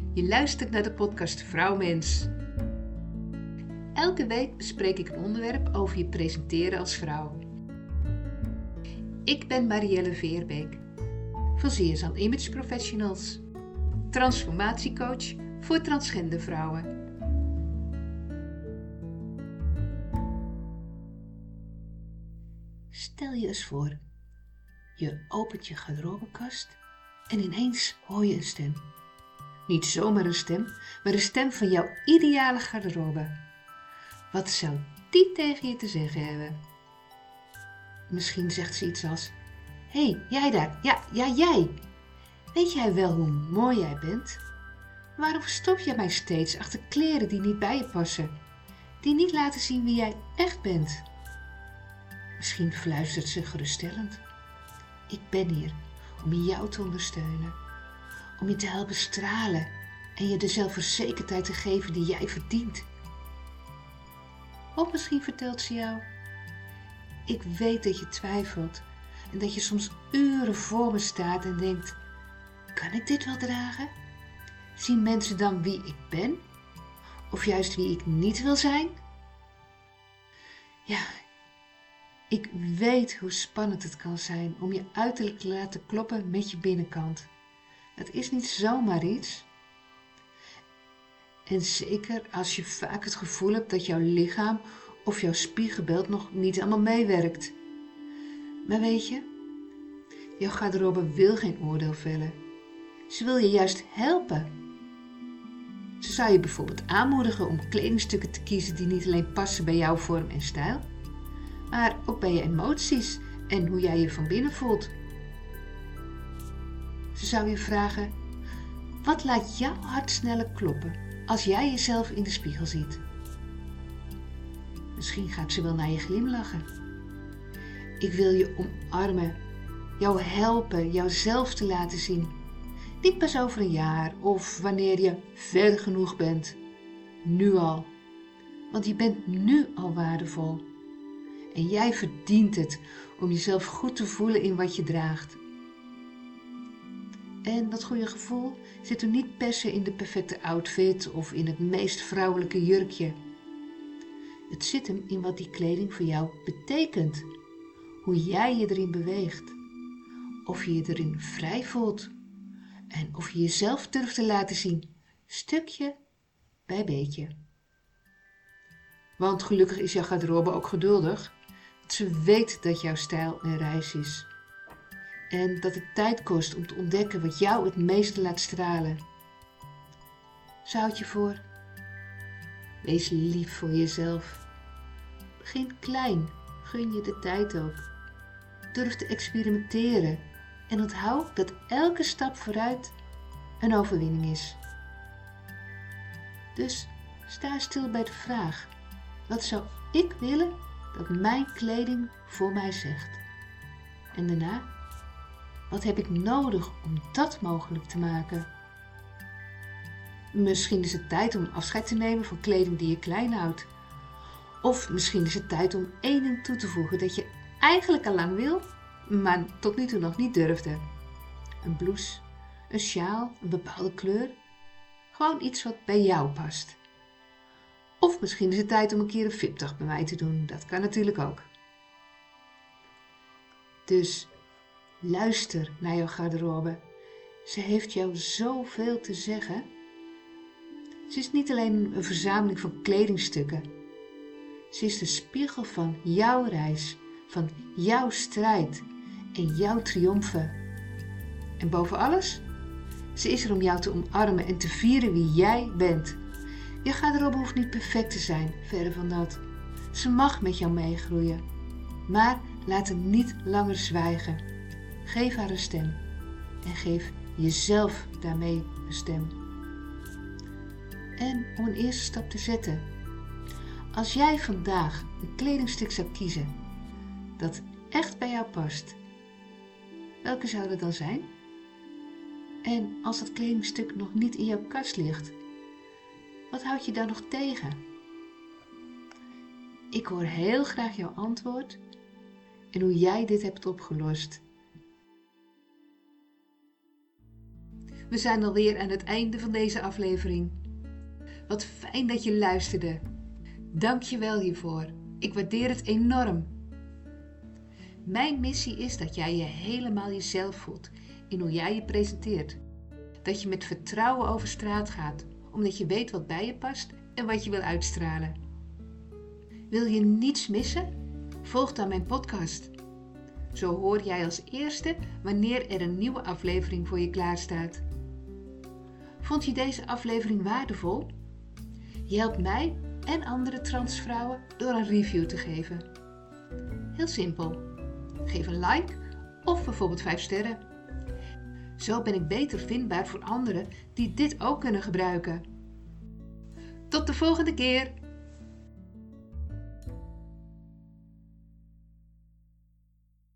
Je luistert naar de podcast Vrouwmens. Elke week bespreek ik een onderwerp over je presenteren als vrouw. Ik ben Marielle Veerbeek van Zeerzan Image Professionals, transformatiecoach voor transgender vrouwen. Stel je eens voor, je opent je garderobekast en ineens hoor je een stem. Niet zomaar een stem, maar de stem van jouw ideale garderobe. Wat zou die tegen je te zeggen hebben? Misschien zegt ze iets als: Hé, jij daar, ja jij. Weet jij wel hoe mooi jij bent? Waarom stop je mij steeds achter kleren die niet bij je passen? Die niet laten zien wie jij echt bent? Misschien fluistert ze geruststellend: Ik ben hier om jou te ondersteunen. Om je te helpen stralen en je de zelfverzekerdheid te geven die jij verdient. Of misschien vertelt ze jou: Ik weet dat je twijfelt en dat je soms uren voor me staat en denkt: Kan ik dit wel dragen? Zien mensen dan wie ik ben? Of juist wie ik niet wil zijn? Ja, ik weet hoe spannend het kan zijn om je uiterlijk te laten kloppen met je binnenkant. Het is niet zomaar iets. En zeker als je vaak het gevoel hebt dat jouw lichaam of jouw spiegelbeeld nog niet helemaal meewerkt. Maar weet je, jouw garderobe wil geen oordeel vellen. Ze wil je juist helpen. Ze zou je bijvoorbeeld aanmoedigen om kledingstukken te kiezen die niet alleen passen bij jouw vorm en stijl, maar ook bij je emoties en hoe jij je van binnen voelt. Ze zou je vragen: Wat laat jouw hart sneller kloppen als jij jezelf in de spiegel ziet? Misschien gaat ze wel naar je glimlachen. Ik wil je omarmen, jou helpen, jouzelf te laten zien. Niet pas over een jaar of wanneer je ver genoeg bent. Nu al. Want je bent nu al waardevol. En jij verdient het om jezelf goed te voelen in wat je draagt. En dat goede gevoel zit er niet per se in de perfecte outfit of in het meest vrouwelijke jurkje. Het zit hem in wat die kleding voor jou betekent. Hoe jij je erin beweegt. Of je je erin vrij voelt. En of je jezelf durft te laten zien. Stukje bij beetje. Want gelukkig is jouw garderobe ook geduldig. Want ze weet dat jouw stijl een reis is. En dat het tijd kost om te ontdekken wat jou het meeste laat stralen. Ze houdt je voor. Wees lief voor jezelf. Begin klein, gun je de tijd ook. Durf te experimenteren en onthoud dat elke stap vooruit een overwinning is. Dus sta stil bij de vraag: wat zou ik willen dat mijn kleding voor mij zegt? En daarna: wat heb ik nodig om dat mogelijk te maken? Misschien is het tijd om afscheid te nemen van kleding die je klein houdt. Of misschien is het tijd om één ding toe te voegen dat je eigenlijk al lang wil, maar tot nu toe nog niet durfde. Een blouse, een sjaal, een bepaalde kleur. Gewoon iets wat bij jou past. Of misschien is het tijd om een keer een VIP-dag bij mij te doen. Dat kan natuurlijk ook. Dus luister naar jouw garderobe. Ze heeft jou zoveel te zeggen. Ze is niet alleen een verzameling van kledingstukken. Ze is de spiegel van jouw reis, van jouw strijd en jouw triomfen. En boven alles, ze is er om jou te omarmen en te vieren wie jij bent. Je garderobe hoeft niet perfect te zijn, verre van dat. Ze mag met jou meegroeien. Maar laat hem niet langer zwijgen. Geef haar een stem. En geef jezelf daarmee een stem. En om een eerste stap te zetten. Als jij vandaag een kledingstuk zou kiezen dat echt bij jou past, welke zou dat dan zijn? En als dat kledingstuk nog niet in jouw kast ligt, wat houd je dan nog tegen? Ik hoor heel graag jouw antwoord en hoe jij dit hebt opgelost. We zijn alweer aan het einde van deze aflevering. Wat fijn dat je luisterde. Dank je wel hiervoor. Ik waardeer het enorm. Mijn missie is dat jij je helemaal jezelf voelt in hoe jij je presenteert. Dat je met vertrouwen over straat gaat, omdat je weet wat bij je past en wat je wil uitstralen. Wil je niets missen? Volg dan mijn podcast. Zo hoor jij als eerste wanneer er een nieuwe aflevering voor je klaarstaat. Vond je deze aflevering waardevol? Je helpt mij en andere transvrouwen door een review te geven. Heel simpel. Geef een like of bijvoorbeeld 5 sterren. Zo ben ik beter vindbaar voor anderen die dit ook kunnen gebruiken. Tot de volgende keer!